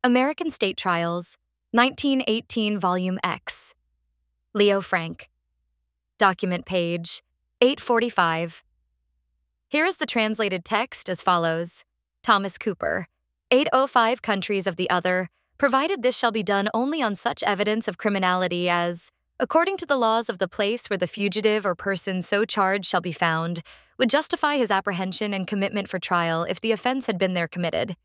American State Trials, 1918 Volume X. Leo Frank. Document page 845. Here is the translated text as follows. Thomas Cooper. 805 countries of the other, provided this shall be done only on such evidence of criminality as, according to the laws of the place where the fugitive or person so charged shall be found, would justify his apprehension and commitment for trial if the offense had been there committed.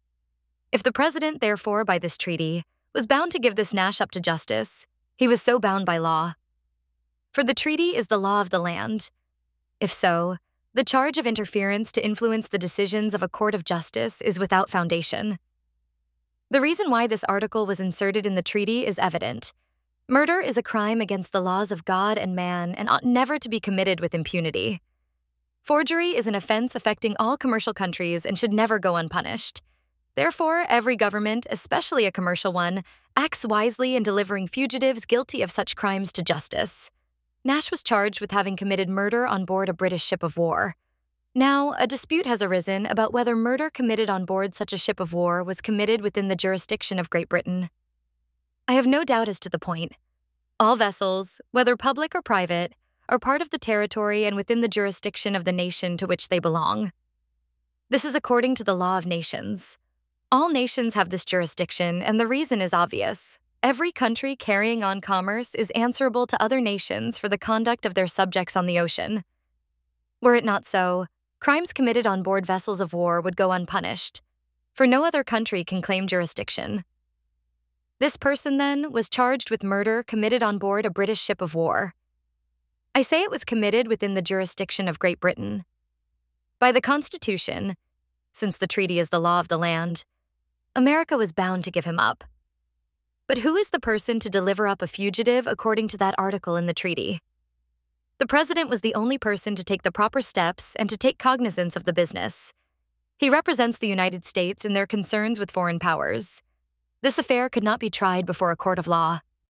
If the President, therefore, by this treaty, was bound to give this Nash up to justice, he was so bound by law. For the treaty is the law of the land. If so, the charge of interference to influence the decisions of a court of justice is without foundation. The reason why this article was inserted in the treaty is evident. Murder is a crime against the laws of God and man and ought never to be committed with impunity. Forgery is an offense affecting all commercial countries and should never go unpunished. Therefore, every government, especially a commercial one, acts wisely in delivering fugitives guilty of such crimes to justice. Nash was charged with having committed murder on board a British ship of war. Now, a dispute has arisen about whether murder committed on board such a ship of war was committed within the jurisdiction of Great Britain. I have no doubt as to the point. All vessels, whether public or private, are part of the territory and within the jurisdiction of the nation to which they belong. This is according to the law of nations. All nations have this jurisdiction, and the reason is obvious. Every country carrying on commerce is answerable to other nations for the conduct of their subjects on the ocean. Were it not so, crimes committed on board vessels of war would go unpunished, for no other country can claim jurisdiction. This person, then, was charged with murder committed on board a British ship of war. I say it was committed within the jurisdiction of Great Britain. By the Constitution, since the treaty is the law of the land, America was bound to give him up. But who is the person to deliver up a fugitive according to that article in the treaty? The President was the only person to take the proper steps and to take cognizance of the business. He represents the United States in their concerns with foreign powers. This affair could not be tried before a court of law.